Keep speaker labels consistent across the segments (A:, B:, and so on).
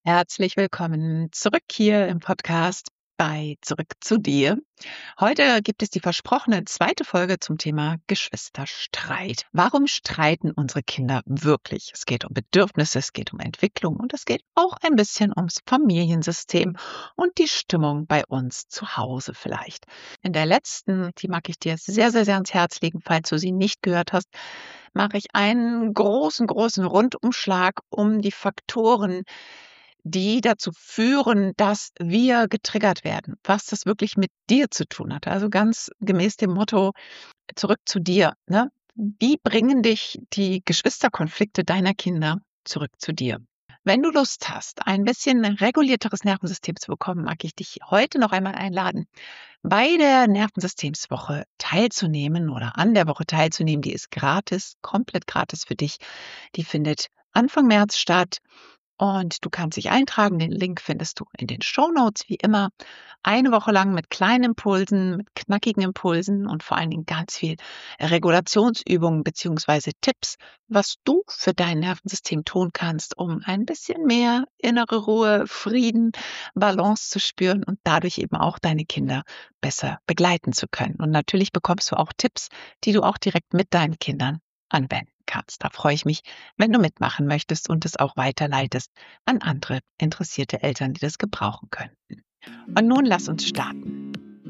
A: Herzlich willkommen zurück hier im Podcast bei Zurück zu dir. Heute gibt es die versprochene zweite Folge zum Thema Geschwisterstreit. Warum streiten unsere Kinder wirklich? Es geht um Bedürfnisse, es geht um Entwicklung und es geht auch ein bisschen ums Familiensystem und die Stimmung bei uns zu Hause vielleicht. In der letzten, die mag ich dir sehr, sehr, sehr ans Herz legen, falls du sie nicht gehört hast, mache ich einen großen Rundumschlag um die Faktoren, die dazu führen, dass wir getriggert werden, was das wirklich mit dir zu tun hat. Also ganz gemäß dem Motto: „Zurück zu dir“, ne? Wie bringen dich die Geschwisterkonflikte deiner Kinder zurück zu dir? Wenn du Lust hast, ein bisschen regulierteres Nervensystem zu bekommen, mag ich dich heute noch einmal einladen, bei der Nervensystemswoche teilzunehmen oder an der Woche teilzunehmen. Die ist gratis, komplett gratis für dich. Die findet Anfang März statt. Und du kannst dich eintragen. Den Link findest du in den Shownotes wie immer. Eine Woche lang mit kleinen Impulsen, mit knackigen Impulsen und vor allen Dingen ganz viel Regulationsübungen beziehungsweise Tipps, was du für dein Nervensystem tun kannst, um ein bisschen mehr innere Ruhe, Frieden, Balance zu spüren und dadurch eben auch deine Kinder besser begleiten zu können. Und natürlich bekommst du auch Tipps, die du auch direkt mit deinen Kindern anwenden kannst. Da freue ich mich, wenn du mitmachen möchtest und es auch weiterleitest an andere interessierte Eltern, die das gebrauchen könnten. Und nun lass uns starten.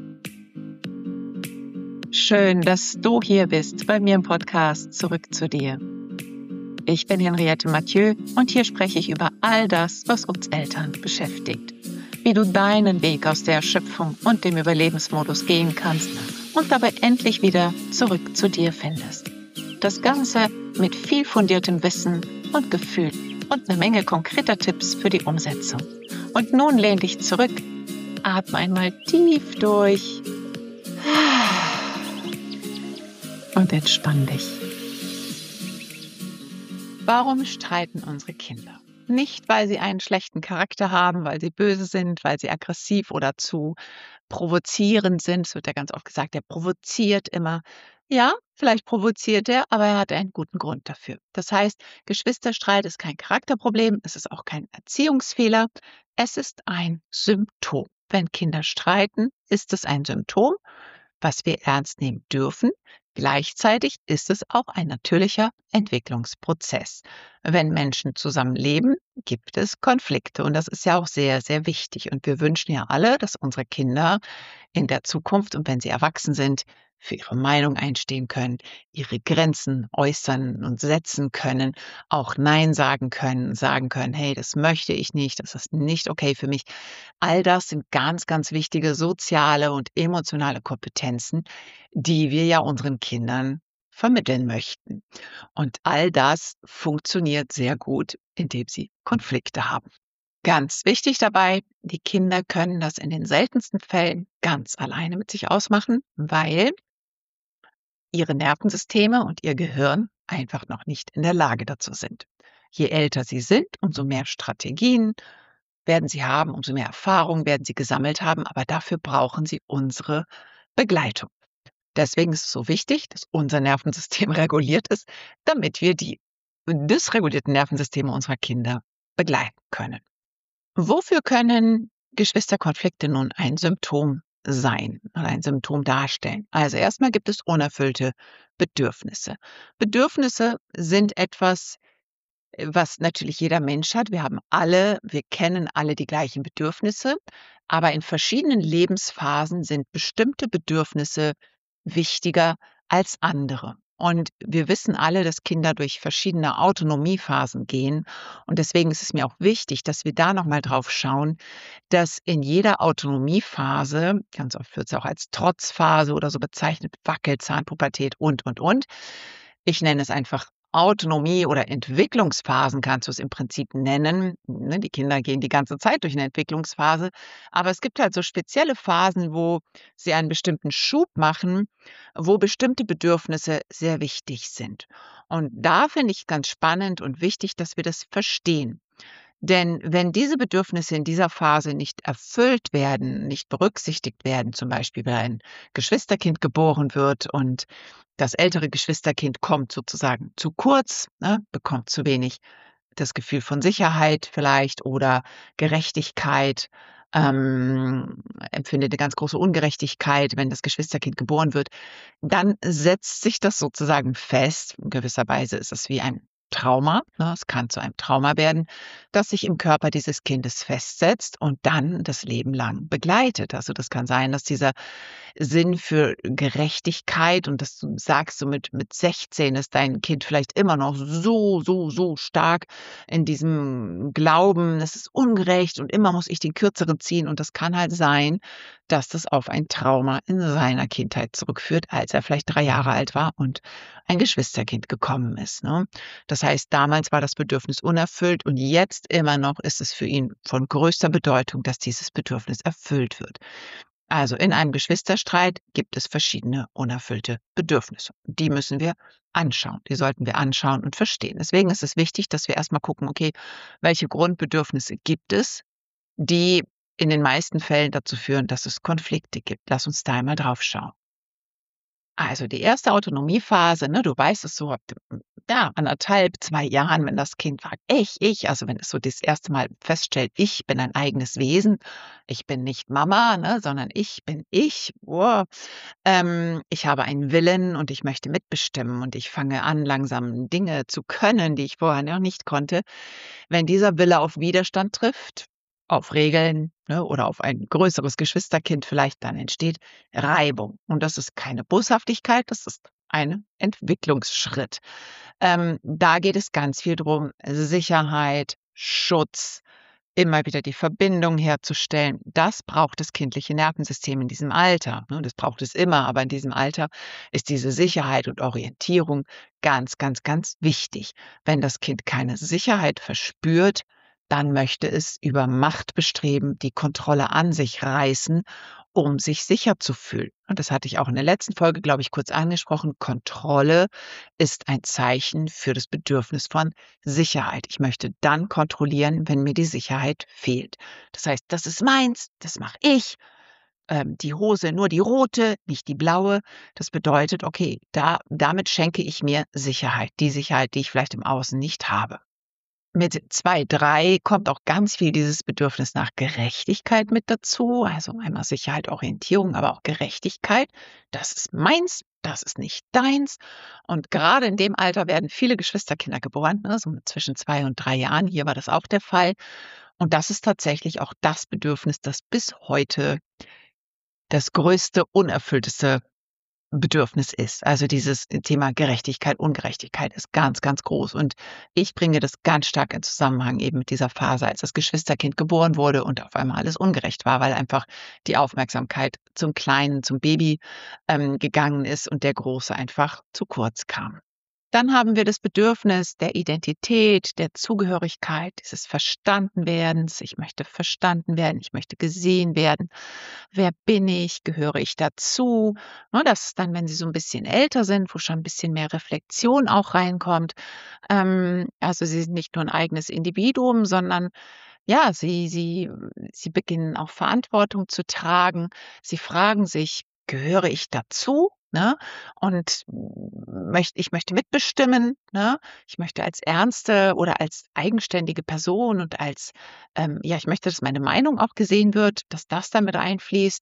A: Schön, dass du hier bist bei mir im Podcast Zurück zu dir. Ich bin Henriette Mathieu und hier spreche ich über all das, was uns Eltern beschäftigt. Wie du deinen Weg aus der Erschöpfung und dem Überlebensmodus gehen kannst und dabei endlich wieder zurück zu dir findest. Das Ganze mit viel fundiertem Wissen und Gefühl und eine Menge konkreter Tipps für die Umsetzung. Und nun lehn dich zurück, atme einmal tief durch und entspann dich. Warum streiten unsere Kinder? Nicht, weil sie einen schlechten Charakter haben, weil sie böse sind, weil sie aggressiv oder zu provozierend sind. Es wird ja ganz oft gesagt, er provoziert immer. Ja, vielleicht provoziert er, aber er hat einen guten Grund dafür. Das heißt, Geschwisterstreit ist kein Charakterproblem, es ist auch kein Erziehungsfehler, es ist ein Symptom. Wenn Kinder streiten, ist es ein Symptom, was wir ernst nehmen dürfen. Gleichzeitig ist es auch ein natürlicher Entwicklungsprozess. Wenn Menschen zusammenleben, gibt es Konflikte und das ist ja auch sehr, sehr wichtig. Und wir wünschen ja alle, dass unsere Kinder in der Zukunft und wenn sie erwachsen sind, für ihre Meinung einstehen können, ihre Grenzen äußern und setzen können, auch Nein sagen können, hey, das möchte ich nicht, das ist nicht okay für mich. All das sind ganz wichtige soziale und emotionale Kompetenzen, die wir ja unseren Kindern vermitteln möchten. Und all das funktioniert sehr gut, indem sie Konflikte haben. Ganz wichtig dabei, die Kinder können das in den seltensten Fällen ganz alleine mit sich ausmachen, weil ihre Nervensysteme und ihr Gehirn einfach noch nicht in der Lage dazu sind. Je älter sie sind, umso mehr Strategien werden sie haben, umso mehr Erfahrung werden sie gesammelt haben, aber dafür brauchen sie unsere Begleitung. Deswegen ist es so wichtig, dass unser Nervensystem reguliert ist, damit wir die dysregulierten Nervensysteme unserer Kinder begleiten können. Wofür können Geschwisterkonflikte nun ein Symptom sein oder ein Symptom darstellen? Also erstmal gibt es unerfüllte Bedürfnisse. Bedürfnisse sind etwas, was natürlich jeder Mensch hat. Wir kennen alle die gleichen Bedürfnisse, aber in verschiedenen Lebensphasen sind bestimmte Bedürfnisse wichtiger als andere. Und wir wissen alle, dass Kinder durch verschiedene Autonomiephasen gehen. Und deswegen ist es mir auch wichtig, dass wir da nochmal drauf schauen, dass in jeder Autonomiephase, ganz oft wird es auch als Trotzphase oder so bezeichnet, Wackelzahn, Pubertät und. Ich nenne es einfach Autonomie oder Entwicklungsphasen kannst du es im Prinzip nennen. Ne, die Kinder gehen die ganze Zeit durch eine Entwicklungsphase, aber es gibt halt so spezielle Phasen, wo sie einen bestimmten Schub machen, wo bestimmte Bedürfnisse sehr wichtig sind. Und da finde ich ganz spannend und wichtig, dass wir das verstehen. Denn wenn diese Bedürfnisse in dieser Phase nicht erfüllt werden, nicht berücksichtigt werden, zum Beispiel, wenn ein Geschwisterkind geboren wird und das ältere Geschwisterkind kommt sozusagen zu kurz, ne, bekommt zu wenig das Gefühl von Sicherheit vielleicht oder Gerechtigkeit, empfindet eine ganz große Ungerechtigkeit, wenn das Geschwisterkind geboren wird, dann setzt sich das sozusagen fest. In gewisser Weise ist es wie ein Trauma, ne? Es kann zu einem Trauma werden, das sich im Körper dieses Kindes festsetzt und dann das Leben lang begleitet. Also, das kann sein, dass dieser Sinn für Gerechtigkeit und dass du sagst, so mit 16 ist dein Kind vielleicht immer noch so stark in diesem Glauben, es ist ungerecht und immer muss ich den Kürzeren ziehen. Und das kann halt sein, dass das auf ein Trauma in seiner Kindheit zurückführt, als er vielleicht 3 Jahre alt war und ein Geschwisterkind gekommen ist, ne? Das heißt, damals war das Bedürfnis unerfüllt und jetzt immer noch ist es für ihn von größter Bedeutung, dass dieses Bedürfnis erfüllt wird. Also in einem Geschwisterstreit gibt es verschiedene unerfüllte Bedürfnisse. Die müssen wir anschauen. Die sollten wir anschauen und verstehen. Deswegen ist es wichtig, dass wir erstmal gucken, okay, welche Grundbedürfnisse gibt es, die in den meisten Fällen dazu führen, dass es Konflikte gibt. Lass uns da einmal drauf schauen. Also die erste Autonomiephase, ne, du weißt es so ab ja, 1,5, 2 Jahren, wenn das Kind sagt: Ich“, also wenn es so das erste Mal feststellt: „Ich bin ein eigenes Wesen. Ich bin nicht Mama, ne, sondern ich bin ich. Oh, ich habe einen Willen und ich möchte mitbestimmen und ich fange an, langsam Dinge zu können, die ich vorher noch nicht konnte.“ Wenn dieser Wille auf Widerstand trifft, auf Regeln, ne, oder auf ein größeres Geschwisterkind vielleicht, dann entsteht Reibung. Und das ist keine Boshaftigkeit, das ist ein Entwicklungsschritt. Da geht es ganz viel drum, Sicherheit, Schutz, immer wieder die Verbindung herzustellen. Das braucht das kindliche Nervensystem in diesem Alter, ne? Das braucht es immer, aber in diesem Alter ist diese Sicherheit und Orientierung ganz wichtig. Wenn das Kind keine Sicherheit verspürt, dann möchte es über Macht bestreben, die Kontrolle an sich reißen, um sich sicher zu fühlen. Und das hatte ich auch in der letzten Folge, glaube ich, kurz angesprochen. Kontrolle ist ein Zeichen für das Bedürfnis von Sicherheit. Ich möchte dann kontrollieren, wenn mir die Sicherheit fehlt. Das heißt, das ist meins, das mache ich. Die Hose nur die rote, nicht die blaue. Das bedeutet, okay, damit schenke ich mir Sicherheit. Die Sicherheit, die ich vielleicht im Außen nicht habe. Mit 2, 3 kommt auch ganz viel dieses Bedürfnis nach Gerechtigkeit mit dazu. Also einmal Sicherheit, Orientierung, aber auch Gerechtigkeit. Das ist meins, das ist nicht deins. Und gerade in dem Alter werden viele Geschwisterkinder geboren, ne, so zwischen 2 und 3 Jahren. Hier war das auch der Fall. Und das ist tatsächlich auch das Bedürfnis, das bis heute das größte, unerfüllteste Bedürfnis ist. Also dieses Thema Gerechtigkeit, Ungerechtigkeit ist ganz groß. Und ich bringe das ganz stark in Zusammenhang eben mit dieser Phase, als das Geschwisterkind geboren wurde und auf einmal alles ungerecht war, weil einfach die Aufmerksamkeit zum Kleinen, zum Baby gegangen ist und der Große einfach zu kurz kam. Dann haben wir das Bedürfnis der Identität, der Zugehörigkeit, dieses Verstandenwerdens. Ich möchte verstanden werden, ich möchte gesehen werden. Wer bin ich? Gehöre ich dazu? Ne, das ist dann, wenn sie so ein bisschen älter sind, wo schon ein bisschen mehr Reflexion auch reinkommt. Also, sie sind nicht nur ein eigenes Individuum, sondern ja, sie beginnen auch Verantwortung zu tragen. Sie fragen sich: „Gehöre ich dazu?“, ne? Und ich möchte mitbestimmen, ne? Ich möchte als ernste oder als eigenständige Person und als ja, ich möchte, dass meine Meinung auch gesehen wird, dass das da mit einfließt.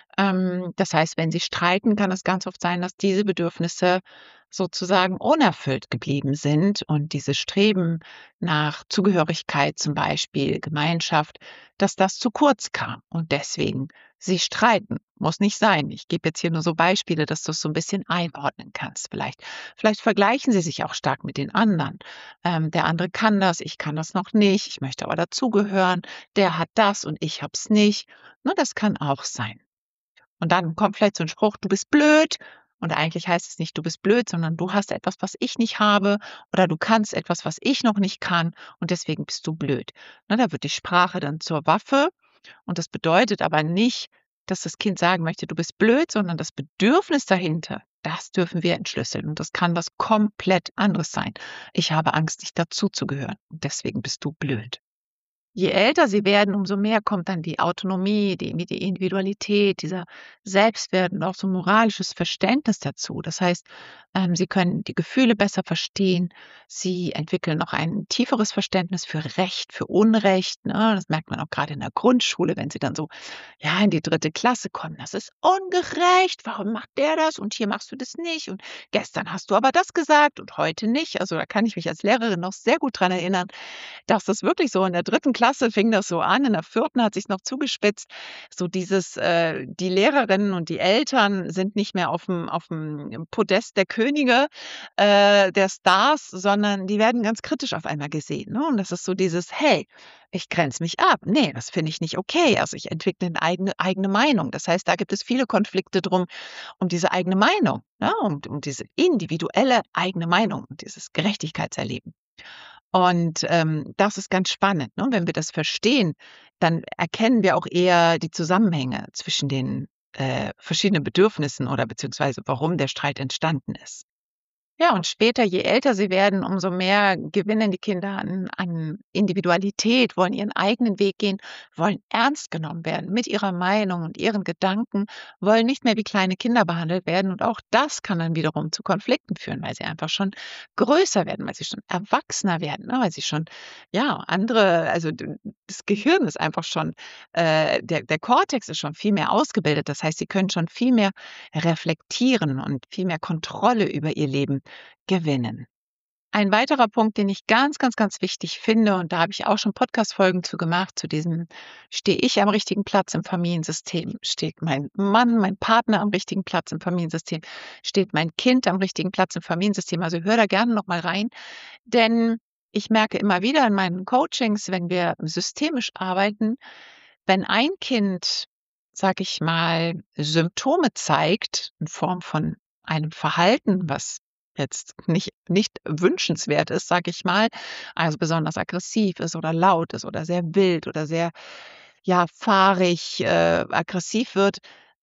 A: Das heißt, wenn sie streiten, kann es ganz oft sein, dass diese Bedürfnisse sozusagen unerfüllt geblieben sind und dieses Streben nach Zugehörigkeit zum Beispiel, Gemeinschaft, dass das zu kurz kam und deswegen sie streiten. Muss nicht sein. Ich gebe jetzt hier nur so Beispiele, dass du es so ein bisschen einordnen kannst vielleicht. Vielleicht vergleichen sie sich auch stark mit den anderen. Der andere kann das, ich kann das noch nicht, ich möchte aber dazugehören. Der hat das und ich habe es nicht. Ne, das kann auch sein. Und dann kommt vielleicht so 'n Spruch: „Du bist blöd.“ Und eigentlich heißt es nicht: „Du bist blöd“, sondern: „Du hast etwas, was ich nicht habe“, oder „Du kannst etwas, was ich noch nicht kann und deswegen bist du blöd.“ Ne, da wird die Sprache dann zur Waffe und das bedeutet aber nicht, dass das Kind sagen möchte: „Du bist blöd“, sondern das Bedürfnis dahinter, das dürfen wir entschlüsseln und das kann was komplett anderes sein. „Ich habe Angst, nicht dazuzugehören und deswegen bist du blöd.“ Je älter sie werden, umso mehr kommt dann die Autonomie, die Individualität, dieser Selbstwert und auch so 'n moralisches Verständnis dazu. Das heißt, sie können die Gefühle besser verstehen. Sie entwickeln auch ein tieferes Verständnis für Recht, für Unrecht, ne? Das merkt man auch grade in der Grundschule, wenn sie dann so, ja, in die 3. Klasse kommen. „Das ist ungerecht. Warum macht der das und hier machst du das nicht und gestern hast du aber das gesagt und heute nicht.“ Also, da kann ich mich als Lehrerin noch sehr gut dran erinnern, dass das wirklich so in der 3. Klasse fing das so an, in der 4. hat sich's noch zugespitzt. So dieses, die Lehrerinnen und die Eltern sind nicht mehr auf'm Podest der Könige, der Stars, sondern die werden ganz kritisch auf einmal gesehen, ne? Und das ist so dieses: „Hey, ich grenze mich ab. Ne, das finde ich nicht okay.“ Also, ich entwickle 'ne eigene Meinung. Das heißt, da gibt es viele Konflikte drum um diese eigene Meinung, ne? Um diese individuelle eigene Meinung und dieses Gerechtigkeitserleben. Und, das ist ganz spannend, ne? Wenn wir das verstehen, dann erkennen wir auch eher die Zusammenhänge zwischen den, verschiedenen Bedürfnissen oder beziehungsweise warum der Streit entstanden ist. Ja, und später, je älter sie werden, umso mehr gewinnen die Kinder an Individualität, wollen ihren eigenen Weg gehen, wollen ernst genommen werden mit ihrer Meinung und ihren Gedanken, wollen nicht mehr wie kleine Kinder behandelt werden. Und auch das kann dann wiederum zu Konflikten führen, weil sie einfach schon größer werden, weil sie schon erwachsener werden, ne? Weil sie schon, ja, andere, also das Gehirn ist einfach schon, der Kortex ist schon viel mehr ausgebildet. Das heißt, sie können schon viel mehr reflektieren und viel mehr Kontrolle über ihr Leben gewinnen. Ein weiterer Punkt, den ich ganz, ganz, ganz wichtig finde, und da habe ich auch schon Podcast-Folgen zu gemacht, zu diesem: Stehe ich am richtigen Platz im Familiensystem? Steht mein Mann, mein Partner am richtigen Platz im Familiensystem? Steht mein Kind am richtigen Platz im Familiensystem? Also, hör da gerne noch mal rein, denn ich merke immer wieder in meinen Coachings, wenn wir systemisch arbeiten, wenn ein Kind, sage ich mal, Symptome zeigt in Form von einem Verhalten, was jetzt nicht wünschenswert ist, sage ich mal, also besonders aggressiv ist oder laut ist oder sehr wild oder sehr, ja, fahrig, aggressiv wird,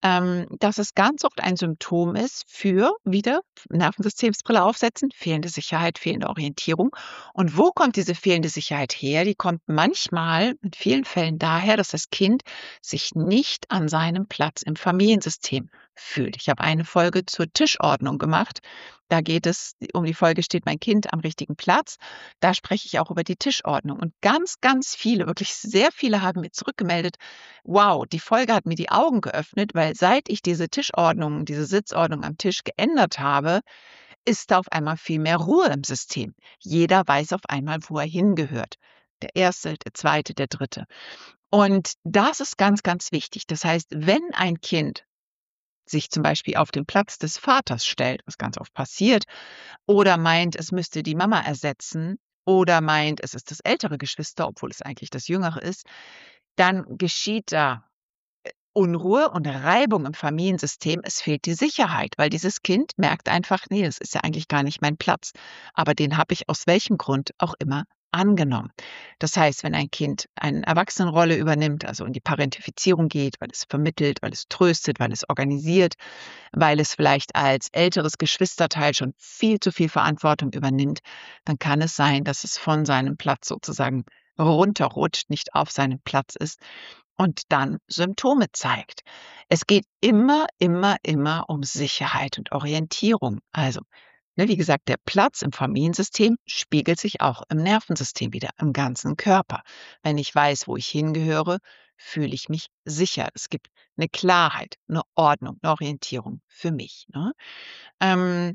A: dass es ganz oft ein Symptom ist für wieder Nervensystemsbrille aufsetzen, fehlende Sicherheit, fehlende Orientierung. Und wo kommt diese fehlende Sicherheit her? Die kommt manchmal, in vielen Fällen daher, dass das Kind sich nicht an seinem Platz im Familiensystem fühlt. Ich habe eine Folge zur Tischordnung gemacht. Da geht es um die Folge „Steht mein Kind am richtigen Platz?“ Da spreche ich auch über die Tischordnung. Und ganz, ganz viele, wirklich sehr viele haben mir zurückgemeldet: „Wow, die Folge hat mir die Augen geöffnet, weil seit ich diese Tischordnung, diese Sitzordnung am Tisch geändert habe, ist da auf einmal viel mehr Ruhe im System. Jeder weiß auf einmal, wo er hingehört. Der erste, der zweite, der dritte. Und das ist ganz, ganz wichtig. Das heißt, wenn ein Kind sich zum Beispiel auf den Platz des Vaters stellt, was ganz oft passiert, oder meint, es müsste die Mama ersetzen oder meint, es ist das ältere Geschwister, obwohl es eigentlich das jüngere ist, dann geschieht da Unruhe und Reibung im Familiensystem. Es fehlt die Sicherheit, weil dieses Kind merkt einfach: „Ne, das ist ja eigentlich gar nicht mein Platz, aber den habe ich aus welchem Grund auch immer angenommen.“ Das heißt, wenn ein Kind eine Erwachsenenrolle übernimmt, also in die Parentifizierung geht, weil es vermittelt, weil es tröstet, weil es organisiert, weil es vielleicht als älteres Geschwisterteil schon viel zu viel Verantwortung übernimmt, dann kann es sein, dass es von seinem Platz sozusagen runterrutscht, nicht auf seinem Platz ist und dann Symptome zeigt. Es geht immer, immer, immer um Sicherheit und Orientierung. Also, ne, wie gesagt, der Platz im Familiensystem spiegelt sich auch im Nervensystem wieder, im ganzen Körper. Wenn ich weiß, wo ich hingehöre, fühle ich mich sicher. Es gibt eine Klarheit, eine Ordnung, eine Orientierung für mich, ne? Ähm,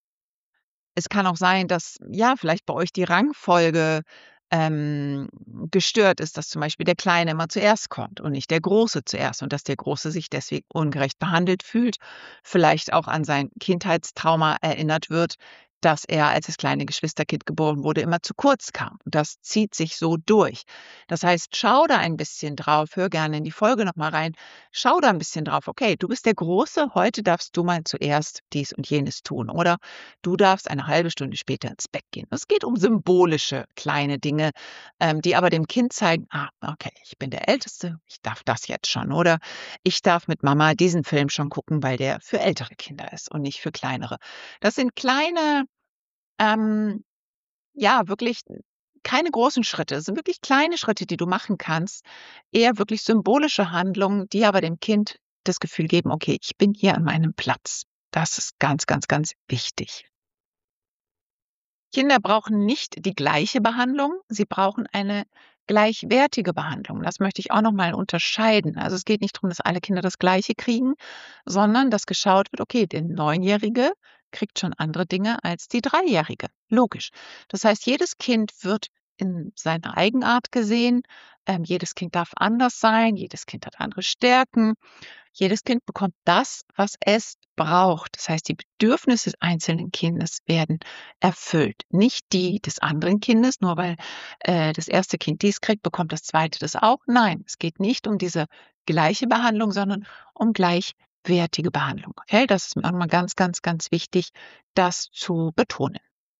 A: Es kann auch sein, dass, ja, vielleicht bei euch die Rangfolge, ähm, gestört ist, dass zum Beispiel der Kleine immer zuerst kommt und nicht der Große zuerst und dass der Große sich deswegen ungerecht behandelt fühlt, vielleicht auch an sein Kindheitstrauma erinnert wird, dass er, als das kleine Geschwisterkind geboren wurde, immer zu kurz kam. Und das zieht sich so durch. Das heißt, schau da ein bisschen drauf, hör gerne in die Folge noch mal rein. Schau da ein bisschen drauf: „Okay, du bist der Große, heute darfst du mal zuerst dies und jenes tun.“ Oder du darfst eine halbe Stunde später ins Bett gehen. Es geht um symbolische kleine Dinge, die aber dem Kind zeigen: „Ah, okay, ich bin der Älteste, ich darf das jetzt schon.“ Oder „Ich darf mit Mama diesen Film schon gucken, weil der für ältere Kinder ist und nicht für kleinere.“ Das sind kleine, ähm, ja, wirklich keine großen Schritte, es sind wirklich kleine Schritte, die du machen kannst, eher wirklich symbolische Handlungen, die aber dem Kind das Gefühl geben: „Okay, ich bin hier an meinem Platz.“ Das ist ganz, ganz, ganz wichtig. Kinder brauchen nicht die gleiche Behandlung, sie brauchen eine gleichwertige Behandlung. Das möchte ich auch noch mal unterscheiden. Also, es geht nicht darum, dass alle Kinder das Gleiche kriegen, sondern dass geschaut wird: Okay, der Neunjährige kriegt schon andere Dinge als die Dreijährige. Logisch. Das heißt, jedes Kind wird in seiner Eigenart gesehen. Jedes Kind darf anders sein, jedes Kind hat andere Stärken. Jedes Kind bekommt das, was es braucht. Das heißt, die Bedürfnisse des einzelnen Kindes werden erfüllt, nicht die des anderen Kindes. Nur weil das erste Kind dies kriegt, bekommt das zweite das auch. Nein, es geht nicht um diese gleiche Behandlung, sondern um gleichwertige Behandlung. Okay, das ist mir auch mal ganz, ganz, ganz wichtig, das zu betonen.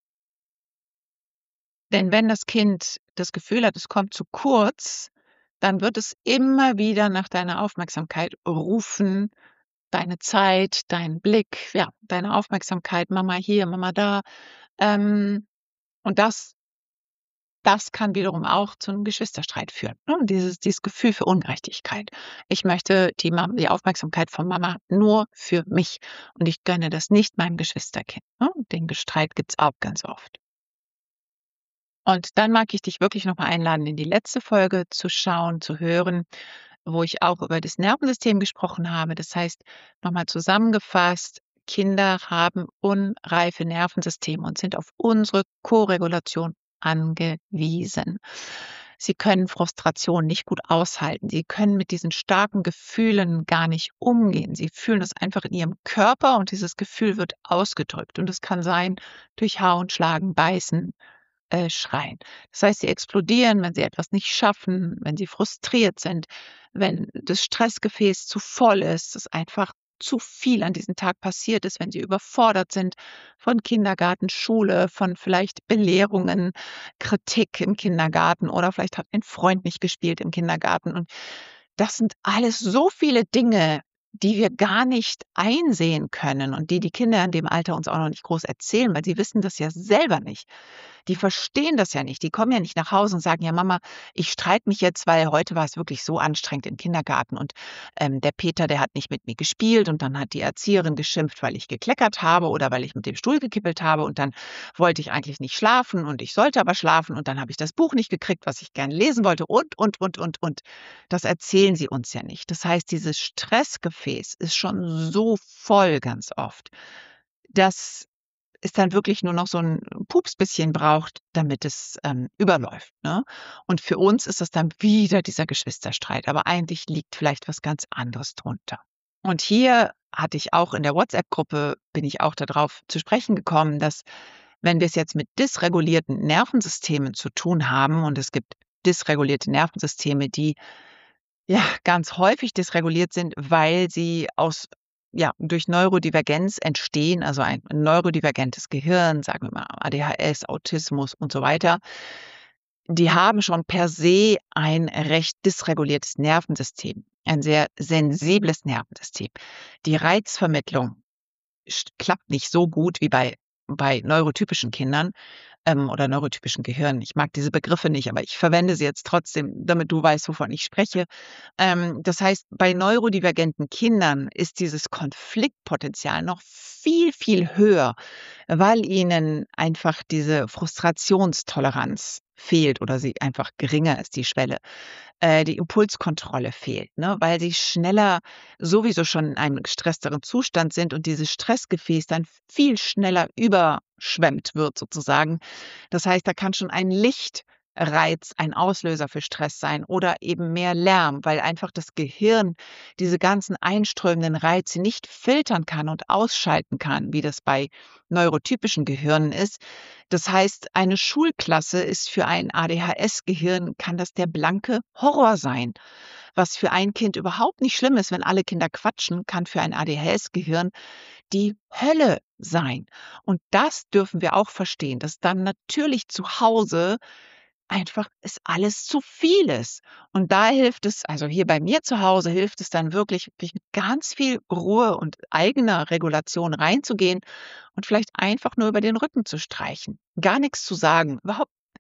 A: Denn wenn das Kind das Gefühl hat, es kommt zu kurz, dann wird es immer wieder nach deiner Aufmerksamkeit rufen, deine Zeit, deinen Blick, ja, deine Aufmerksamkeit, Mama hier, Mama da. Und das kann wiederum auch zu einem Geschwisterstreit führen, ne? Dieses Gefühl für Ungerechtigkeit. Ich möchte die Aufmerksamkeit von Mama nur für mich und ich gönne das nicht meinem Geschwisterkind, ne? Den Streit gibt's auch ganz oft. Und dann mag ich dich wirklich noch mal einladen, in die letzte Folge zu schauen, zu hören, wo ich auch über das Nervensystem gesprochen habe. Das heißt, noch mal zusammengefasst, Kinder haben unreife Nervensysteme und sind auf unsere Koregulation angewiesen. Sie können Frustration nicht gut aushalten. Sie können mit diesen starken Gefühlen gar nicht umgehen. Sie fühlen es einfach in ihrem Körper und dieses Gefühl wird ausgedrückt. Und es kann sein durch Hauen, Schlagen, Beißen, schreien. Das heißt, sie explodieren, wenn sie etwas nicht schaffen, wenn sie frustriert sind, wenn das Stressgefäß zu voll ist, dass einfach zu viel an diesem Tag passiert ist, wenn sie überfordert sind von Kindergarten, Schule, von vielleicht Belehrungen, Kritik im Kindergarten oder vielleicht hat ein Freund nicht gespielt im Kindergarten. Und das sind alles so viele Dinge, die wir gar nicht einsehen können und die Kinder in dem Alter uns auch noch nicht groß erzählen, weil sie wissen das ja selber nicht. Die verstehen das ja nicht. Die kommen ja nicht nach Hause und sagen: „Ja, Mama, ich streite mich jetzt, weil heute war es wirklich so anstrengend im Kindergarten und, der Peter, der hat nicht mit mir gespielt und dann hat die Erzieherin geschimpft, weil ich gekleckert habe oder weil ich mit dem Stuhl gekippelt habe und dann wollte ich eigentlich nicht schlafen und ich sollte aber schlafen und dann habe ich das Buch nicht gekriegt, was ich gerne lesen wollte und.“ Das erzählen sie uns ja nicht. Das heißt, dieses Stressgefäß ist schon so voll ganz oft, dass es dann wirklich nur noch so 'n Pupsbisschen braucht, damit es, überläuft, ne? Und für uns ist das dann wieder dieser Geschwisterstreit, aber eigentlich liegt vielleicht was ganz anderes drunter. Und hier hatte ich auch in der WhatsApp-Gruppe bin ich auch da drauf zu sprechen gekommen, dass wenn wir es jetzt mit dysregulierten Nervensystemen zu tun haben und es gibt dysregulierte Nervensysteme, die ja, ganz häufig dysreguliert sind, weil sie durch Neurodivergenz entstehen, also ein neurodivergentes Gehirn, sagen wir mal ADHS, Autismus und so weiter. Die haben schon per se ein recht dysreguliertes Nervensystem, ein sehr sensibles Nervensystem. Die Reizvermittlung klappt nicht so gut wie bei neurotypischen Kindern, oder neurotypischen Gehirnen. Ich mag diese Begriffe nicht, aber ich verwende sie jetzt trotzdem, damit du weißt, wovon ich spreche. Das heißt, bei neurodivergenten Kindern ist dieses Konfliktpotenzial noch viel, viel höher, weil ihnen einfach diese Frustrationstoleranz fehlt oder sie einfach geringer ist, die Schwelle. Die Impulskontrolle fehlt, ne, weil sie schneller sowieso schon in einem gestressteren Zustand sind und dieses Stressgefäß dann viel schneller überschwemmt wird sozusagen. Das heißt, da kann schon ein Lichtreiz ein Auslöser für Stress sein oder eben mehr Lärm, weil einfach das Gehirn diese ganzen einströmenden Reize nicht filtern kann und ausschalten kann, wie das bei neurotypischen Gehirnen ist. Das heißt, eine Schulklasse ist für ein ADHS-Gehirn kann das der blanke Horror sein. Was für ein Kind überhaupt nicht schlimm ist, wenn alle Kinder quatschen, kann für ein ADHS-Gehirn die Hölle sein. Und das dürfen wir auch verstehen, dass dann natürlich zu Hause einfach es alles zu viel ist. Und da hilft es also hier bei mir zu Hause hilft es dann wirklich mit ganz viel Ruhe und eigener Regulation reinzugehen und vielleicht einfach nur über den Rücken zu streichen. Gar nichts zu sagen, überhaupt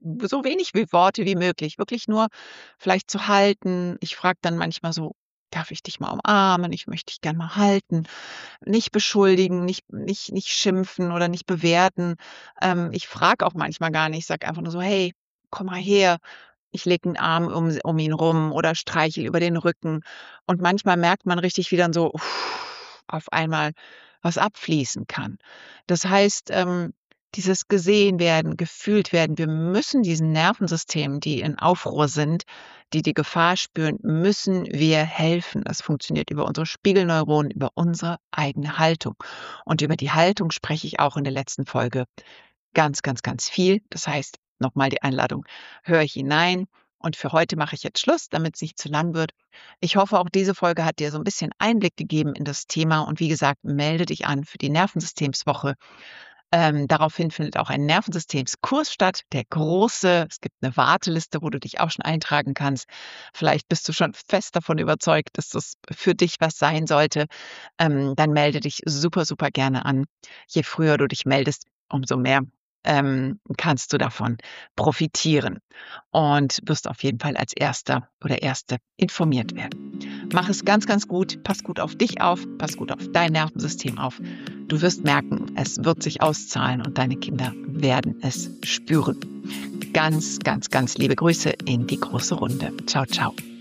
A: so wenig wie Worte wie möglich, wirklich nur vielleicht zu halten. Ich frage dann manchmal so: „Darf ich dich mal umarmen? Ich möchte dich gern mal halten.“ Nicht beschuldigen, nicht schimpfen oder nicht bewerten. Ich frage auch manchmal gar nicht, sage einfach nur so: „Hey, komm mal her.“ Ich lege 'n Arm um ihn rum oder streichel über den Rücken. Und manchmal merkt man richtig, wie dann so auf einmal was abfließen kann. Das heißt, dieses gesehen werden, gefühlt werden, wir müssen diesen Nervensystemen, die in Aufruhr sind, die Gefahr spüren, müssen wir helfen. Das funktioniert über unsere Spiegelneuronen, über unsere eigene Haltung. Und über die Haltung spreche ich auch in der letzten Folge ganz, ganz, ganz viel. Das heißt, nochmal die Einladung, höre hinein. Und für heute mache ich jetzt Schluss, damit es nicht zu lang wird. Ich hoffe, auch diese Folge hat dir so ein bisschen Einblick gegeben in das Thema. Und wie gesagt, melde dich an für die Nervensystemswoche. Daraufhin findet auch ein Nervensystemskurs statt, der große. Es gibt eine Warteliste, wo du dich auch schon eintragen kannst. Vielleicht bist du schon fest davon überzeugt, dass das für dich was sein sollte. Dann melde dich super, super gerne an. Je früher du dich meldest, umso mehr kannst du davon profitieren und wirst auf jeden Fall als Erster oder Erste informiert werden. Mach es ganz, ganz gut. Pass gut auf dich auf. Pass gut auf dein Nervensystem auf. Du wirst merken, es wird sich auszahlen und deine Kinder werden es spüren. Ganz, ganz, ganz liebe Grüße in die große Runde. Ciao, ciao.